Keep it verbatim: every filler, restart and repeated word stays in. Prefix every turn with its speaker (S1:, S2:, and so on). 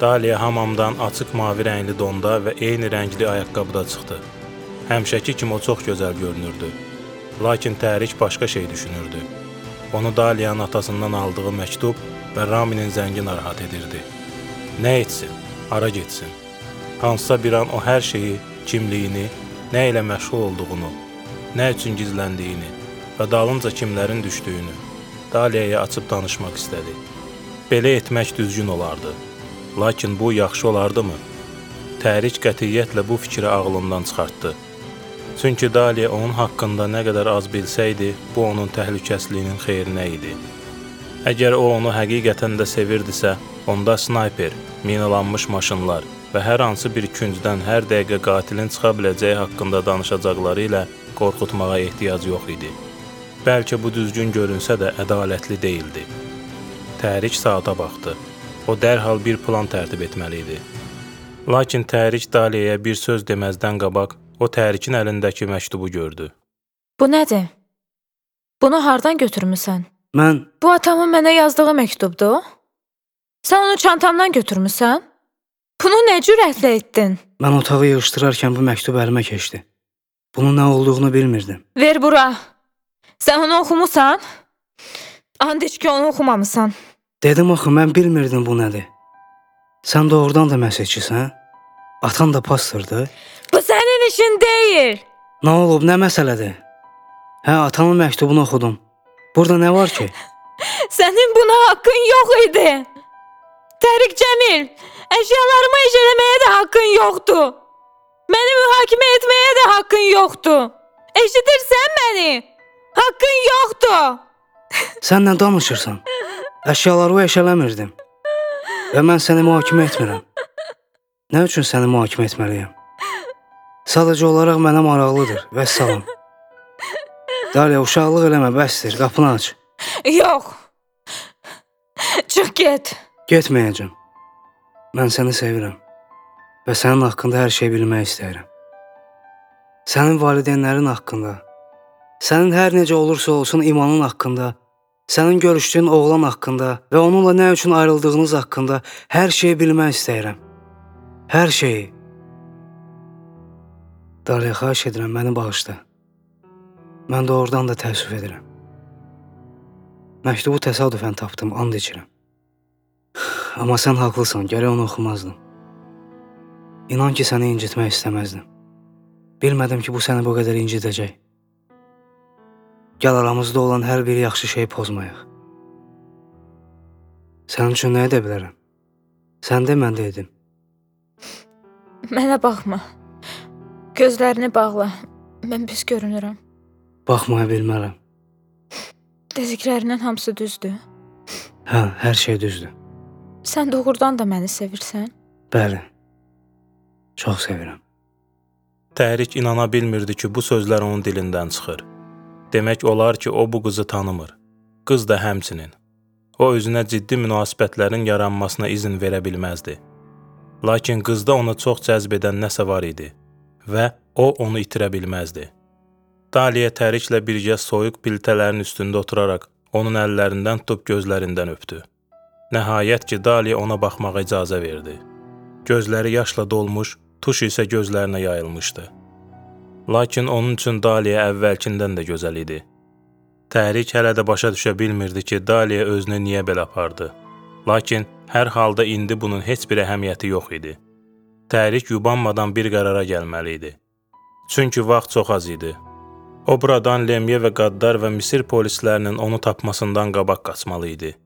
S1: Daliya hamamdan açıq mavi rəngli donda və eyni rəngli ayaqqabıda çıxdı. Həmişəki kimi o çox gözəl görünürdü. Lakin Tərik başqa şey düşünürdü. Onu Daliyanın atasından aldığı məktub və Raminin zəngi narahat edirdi. Nə etsin? Hara getsin? Hansısa bir an o hər şeyi, kimliyini, nə ilə məşğul olduğunu, nə üçün gizləndiyini və dalınca kimlərin düşdüyünü Daliyaya açıb danışmaq istədi. Belə etmək düzgün olardı. Lakin bu yaxşı olardımı? Tərik qətiyyətlə bu fikri ağlından çıxartdı. Çünki Daliya onun haqqında nə qədər az bilsəydi, bu onun təhlükəsizliyinin xeyrinə idi. Əgər o onu həqiqətən də sevirdisə, onda snayper, minalanmış maşınlar və hər hansı bir küncdən hər dəqiqə qatilin çıxa biləcəyi haqqında danışacaqları ilə qorxutmağa ehtiyac yox idi. Bəlkə bu düzgün görünsə də ədalətli deyildi. Tərik saata baxdı. O dərhal bir plan tərtib etməli idi. Lakin Tərik Daliyaya bir söz deməzdən qabaq, o Tərikin əlindəki məktubu gördü.
S2: Bu nədir? Bunu hardan götürmüsən?
S3: Mən...
S2: Bu atamın mənə yazdığı məktubdur. Sən onu çantamdan götürmüsən? Bunu nə cürətlə etdin?
S3: Mən otağı yığışdırarkən bu məktub əlimə keçdi. Bunun nə olduğunu bilmirdim.
S2: Ver bura. Sən onu oxumusan? And iç ki, onu oxumamısan.
S3: Dedim axı, mən bilmirdim bu nədir. Sən doğrudan da məsihçisən? Atan da pastordur?
S2: Bu sənin işin deyil.
S3: Nə olub, nə məsələdir? Hə, atanın məktubunu oxudum. Burada nə var ki?
S2: Sənin buna haqqın yox idi. Tərik Cəmil, əşyalarımı icələməyə də haqqın yoxdur. Məni mühakimə etməyə də haqqın yoxdur. Eşidirsən məni? Haqqın yoxdur.
S3: Sən nə danışırsan? Əşyalarımı eşələmirdim. Və mən səni mühakimə etmirəm. Nə üçün səni mühakimə etməliyəm? Sadəcə olaraq mənə maraqlıdır. Vəssalam. Daliya, uşaqlıq eləmə, bəsdir. Qapını aç.
S2: Yox. Çıx get.
S3: Getməyəcəm. Mən səni sevirəm. Və sənin haqqında hər şey bilmək istəyirəm. Sənin valideynlərin haqqında, sənin hər necə olursa olsun imanın haqqında, sənin görüşdüyün oğlan haqqında və onunla nə üçün ayrıldığınız haqqında hər şeyi bilmək istəyirəm. Hər şeyi. Daliya, xahiş edirəm, məni bağışla. Mən doğrudan da təəssüf edirəm. Məktubu təsadüfən tapdım, and içirəm. Amma sən haqlısan, gərək onu oxumazdım. İnan ki, səni incitmək istəməzdim. Bilmədim ki, bu səni bu qədər incidəcək. Gəl aramızda olan hər bir yaxşı şeyi pozmayaq. Sənin üçün nə edə bilərəm? Sən de, mən də edim.
S2: Mənə baxma. Gözlərini bağla. Mən pis görünürəm.
S3: Baxmaya bilmərəm.
S2: Dediklərinin hamısı düzdür.
S3: Hə, hər şey düzdür.
S2: Sən doğrudan da məni sevirsən?
S3: Bəli. Çox sevirəm.
S1: Tərik inana bilmirdi ki, bu sözlər onun dilindən çıxır. Demək olar ki, o bu qızı tanımır. Qız da həmçinin. O özünə ciddi münasibətlərin yaranmasına izin verə bilməzdi. Lakin qızda ona çox cəzb edən nəsə var idi və o onu itirə bilməzdi. Daliya Təriklə birgə soyuq piltələrin üstündə oturaraq onun əllərindən tutub gözlərindən öpdü. Nəhayət ki, Daliya ona baxmağa icazə verdi. Gözləri yaşla dolmuş, tuş isə gözlərinə yayılmışdı. Lakin onun üçün Daliya əvvəlkindən də gözəl idi. Tərik hələ də başa düşə bilmirdi ki, Daliya özünü niyə belə apardı. Lakin hər halda indi bunun heç bir əhəmiyyəti yox idi. Tərik yubanmadan bir qərara gəlməli idi. Çünki vaxt çox az idi. O buradan Lemye və Qaddar və Misir polislərinin onu tapmasından qabaq qaçmalı idi.